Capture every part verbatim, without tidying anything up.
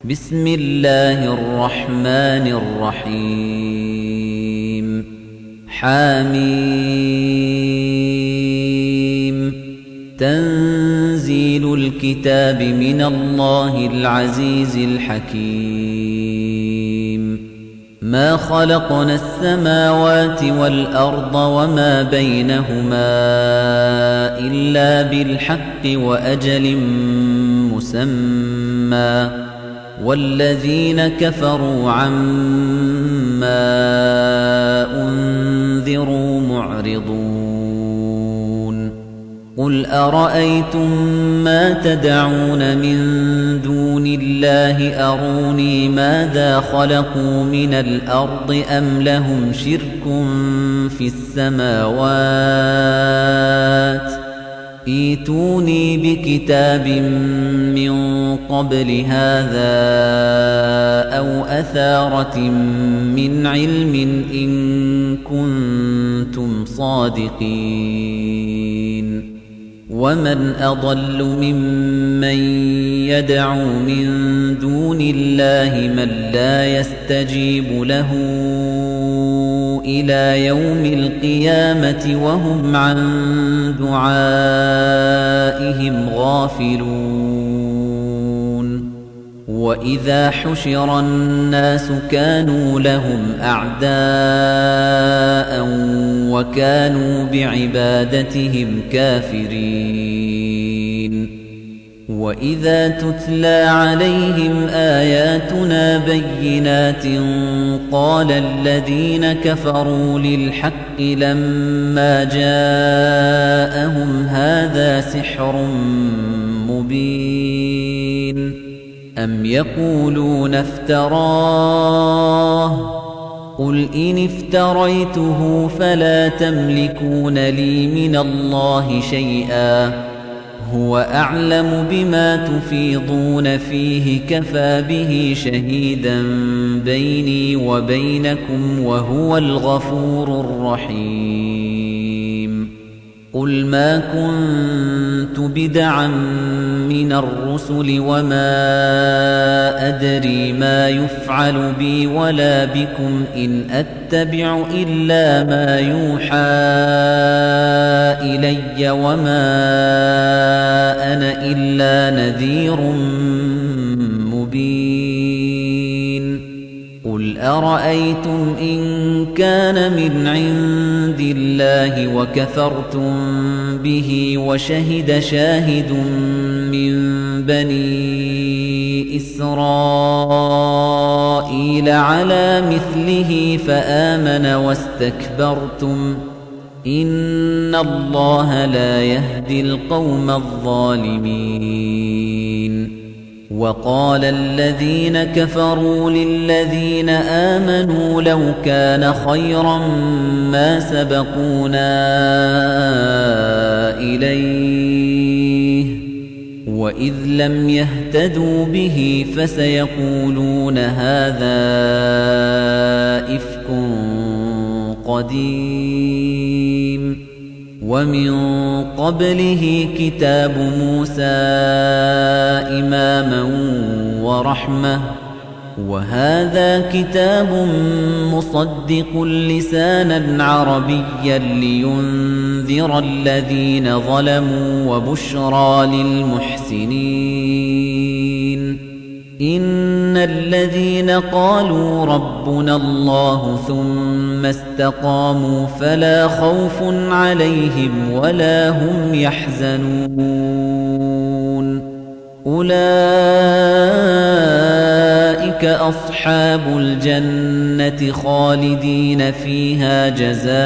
بسم الله الرحمن الرحيم حميم تنزيل الكتاب من الله العزيز الحكيم ما خلقنا السماوات والأرض وما بينهما إلا بالحق وأجل مسمى والذين كفروا عما أنذروا معرضون قل أرأيتم ما تدعون من دون الله أروني ماذا خلقوا من الأرض أم لهم شرك في السماوات ايتوني بكتاب من قبل هذا أو أثارة من علم إن كنتم صادقين ومن أضل ممن يدعو من دون الله من لا يستجيب له إلى يوم القيامة وهم عن دعائهم غافلون وإذا حشر الناس كانوا لهم أعداء وكانوا بعبادتهم كافرين وإذا تتلى عليهم آياتنا بينات قال الذين كفروا للحق لما جاءهم هذا سحر مبين أم يقولون افتراه قل إن افتريته فلا تملكون لي من الله شيئا هو أعلم بما تفيضون فيه كفى به شهيدا بيني وبينكم وهو الغفور الرحيم قل ما كنت بدعا من الرسل وما أدري ما يفعل بي ولا بكم إن أتبع إلا ما يوحى إلي وما أنا إلا نذير مبين قل أرأيتم إن كان من عند الله وكفرتم به وشهد شاهد من بني إسرائيل على مثله فآمن واستكبرتم إن الله لا يهدي القوم الظالمين وقال الذين كفروا للذين آمنوا لو كان خيرا ما سبقونا إليه وإذ لم يهتدوا به فسيقولون هذا إفك قديم ومن قبله كتاب موسى إماما ورحمة وهذا كتاب مصدق لسانا عربيا لينذر الذين ظلموا وبشرى للمحسنين إن الذين قالوا ربنا الله ثم استقاموا فلا خوف عليهم ولا هم يحزنون أولئك أصحاب الجنة خالدين فيها جزاء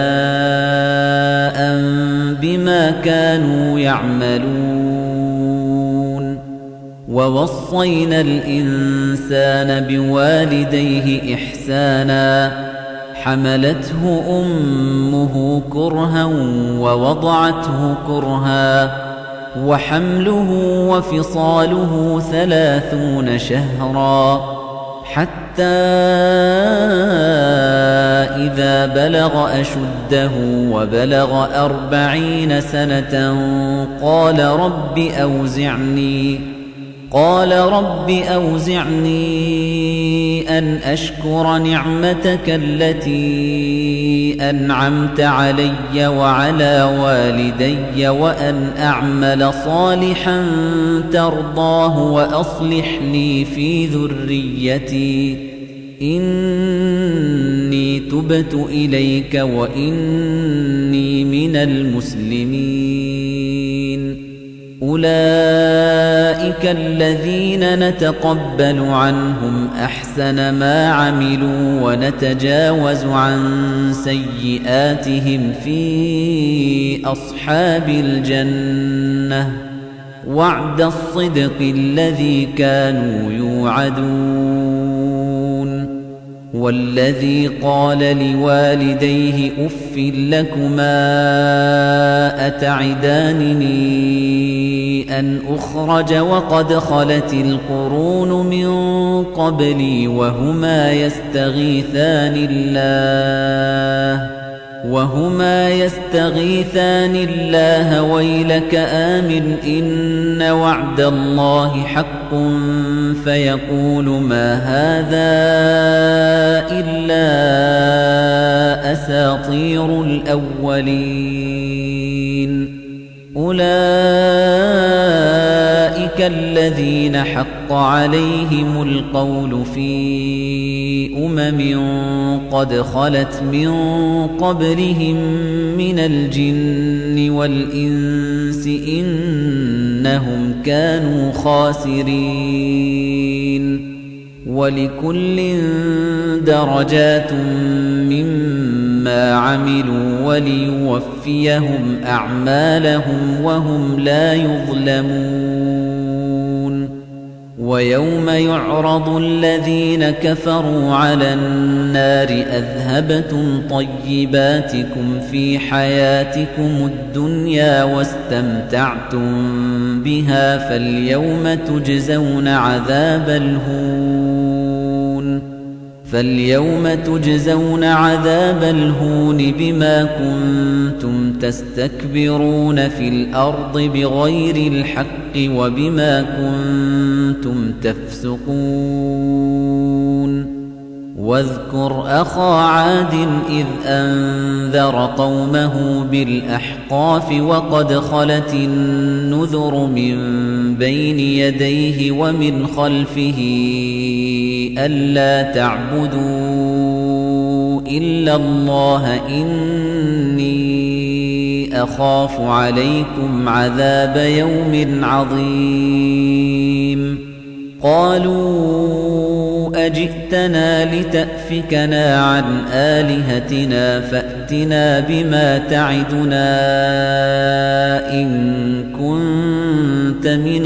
بما كانوا يعملون ووصينا الإنسان بوالديه إحسانا حملته أمه كرها ووضعته كرها وحمله وفصاله ثلاثون شهرا حتى إذا بلغ أشده وبلغ أربعين سنة قال رب أوزعني قال رب أوزعني أن أشكر نعمتك التي أنعمت علي وعلى والدي وأن أعمل صالحا ترضاه وأصلح لي في ذريتي إني تبت إليك وإني من المسلمين أولئك الذين نتقبل عنهم أحسن ما عملوا ونتجاوز عن سيئاتهم في أصحاب الجنة وعد الصدق الذي كانوا يوعدون والذي قال لوالديه أف لكما أتعدانني أن أخرج وقد خلت القرون من قبلي وهما يستغيثان الله وهما يستغيثان الله ويلك آمن إن وعد الله حق فيقول ما هذا إلا أساطير الأولين أولئك الذين حق عليهم القول في أمم قد خلت من قبلهم من الجن والإنس إنهم كانوا خاسرين ولكل درجات مما عملوا وليوفيهم أعمالهم وهم لا يظلمون ويوم يعرض الذين كفروا على النار أذهبتم طيباتكم في حياتكم الدنيا واستمتعتم بها فاليوم تجزون عذاب الهون فاليوم تجزون عذاب الهون بما كنتم تستكبرون في الأرض بغير الحق وبما كنتم تفسقون واذكر أخا عاد إذ أنذر قومه بالأحقاف وقد خلت النذر من بين يديه ومن خلفه ألا تعبدوا إلا الله إني أخاف عليكم عذاب يوم عظيم قالوا أجئتنا لتأفكنا عن آلهتنا فأتنا بما تعدنا إن كنت من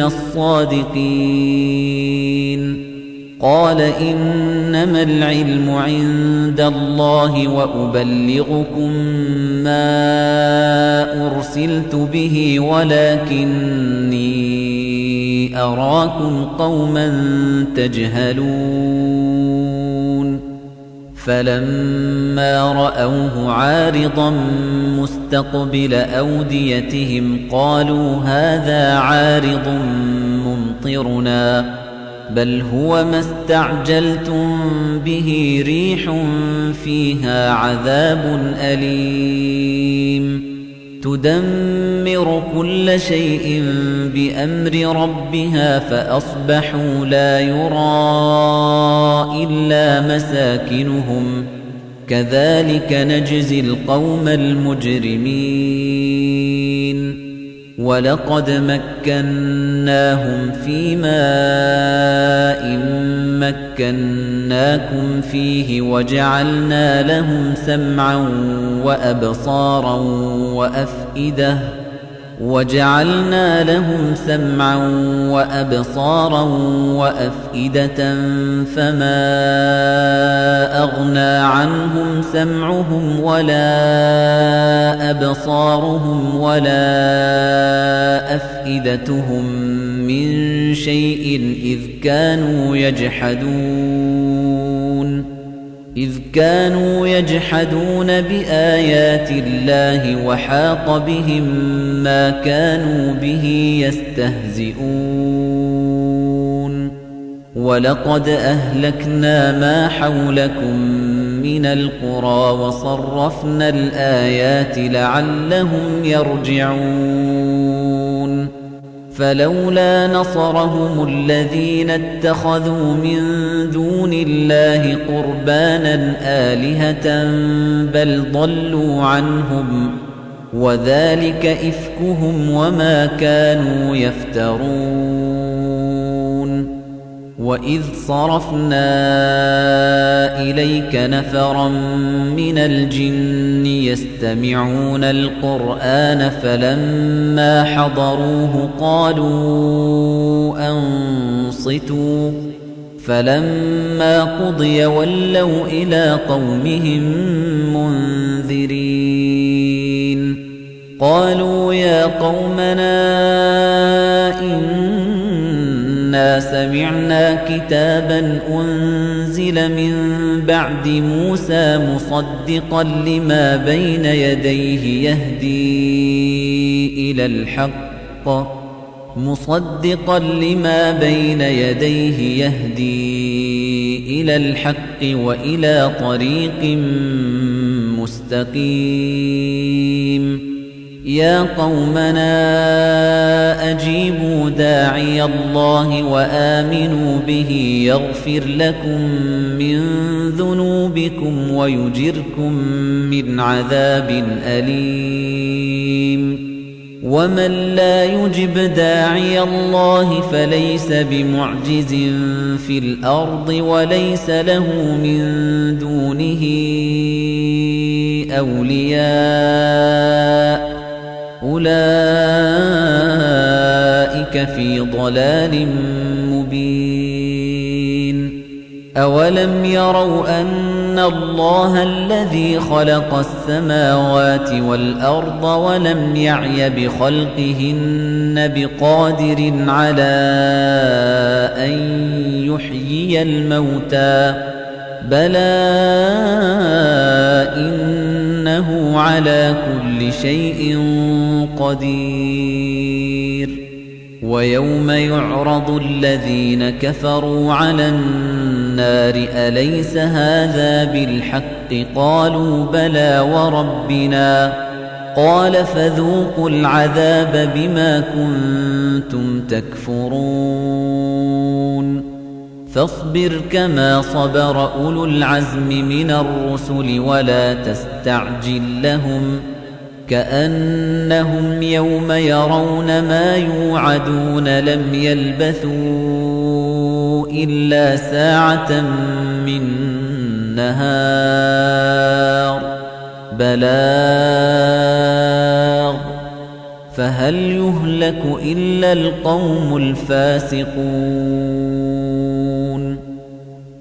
الصادقين قال إنما العلم عند الله وأبلغكم ما أرسلت به ولكني أراكم قوما تجهلون فلما رأوه عارضا مستقبل أوديتهم قالوا هذا عارض ممطرنا بل هو ما استعجلتم به ريح فيها عذاب أليم تدمر كل شيء بأمر ربها فأصبحوا لا يرى إلا مساكنهم كذلك نجزي القوم المجرمين ولقد مكناهم في ماء مكناكم فيه وجعلنا لهم سمعا وأبصارا وأفئدة وجعلنا لهم سمعا وأبصارا وأفئدة فما أغنى عنهم سمعهم ولا أبصارهم ولا أفئدتهم من شيء إذ كانوا يجحدون إذ كانوا يجحدون بآيات الله وحاق بهم ما كانوا به يستهزئون وَلَقَدْ أَهْلَكْنَا مَا حَوْلَكُمْ مِنَ الْقُرَى وَصَرَّفْنَا الْآيَاتِ لَعَلَّهُمْ يَرْجِعُونَ فَلَوْلَا نَصَرَهُمُ الَّذِينَ اتَّخَذُوا مِن دُونِ اللَّهِ قُرْبَانًا آلِهَةً بَلْ ضَلُّوا عَنْهُمْ وَذَلِكَ إِفْكُهُمْ وَمَا كَانُوا يَفْتَرُونَ وَإِذْ صَرَفْنَا إِلَيْكَ نَفَرًا مِنَ الْجِنِّ يَسْتَمِعُونَ الْقُرْآنَ فَلَمَّا حَضَرُوهُ قَالُوا أَنصِتُوا فَلَمَّا قُضِيَ وَلَّوْا إِلَى قَوْمِهِم مُنذِرِينَ قَالُوا يَا قَوْمَنَا إِنَّا سَمِعْنَا كِتَابًا أُنزِلَ مِن بَعْدِ مُوسَى مُصَدِّقًا لِّمَا بَيْنَ يَدَيْهِ يَهْدِي إِلَى الْحَقِّ مُصَدِّقًا لِّمَا بَيْنَ يَدَيْهِ يَهْدِي إِلَى الْحَقِّ وَإِلَى طَرِيقٍ مُسْتَقِيمٍ يَا قَوْمَنَا أَجِيبُوا دَاعِيَ اللَّهِ وَآمِنُوا بِهِ يَغْفِرْ لَكُم مِّن ذُنُوبِكُمْ وَيُجِرْكُم مِّنْ عَذَابٍ أَلِيمٍ وَمَن لا يُجِبْ دَاعِيَ اللَّهِ فَلَيْسَ بِمُعْجِزٍ فِي الْأَرْضِ وَلَيْسَ لَهُ مِن دُونِهِ أَوْلِيَاءُ أُولَئِكَ فِي ضَلَالٍ مُبِينٍ أَوَلَمْ يَرَوْا أَنَّ اللَّهَ الَّذِي خَلَقَ السَّمَاوَاتِ وَالْأَرْضَ وَلَمْ يَعْيَ بِخَلْقِهِنَّ بِقَادِرٍ عَلَىٰ أَن يُحْيِيَ الْمَوْتَىٰ بَلَىٰ إِنَّهُ عَلَىٰ كُلِّ شَيْءٍ قَدِيرٌ وَيَوْمَ يُعْرَضُ الَّذِينَ كَفَرُوا عَلَى النَّارِ أَلَيْسَ هَٰذَا بِالْحَقِّ قَالُوا بَلَىٰ وَرَبِّنَا قَالَ فَذُوقُوا الْعَذَابَ بِمَا كُنتُمْ تَكْفُرُونَ فاصبر كما صبر أولو العزم من الرسل ولا تستعجل لهم كأنهم يوم يرون ما يوعدون لم يلبثوا إلا ساعة من نهار بلاغ فهل يهلك إلا القوم الفاسقون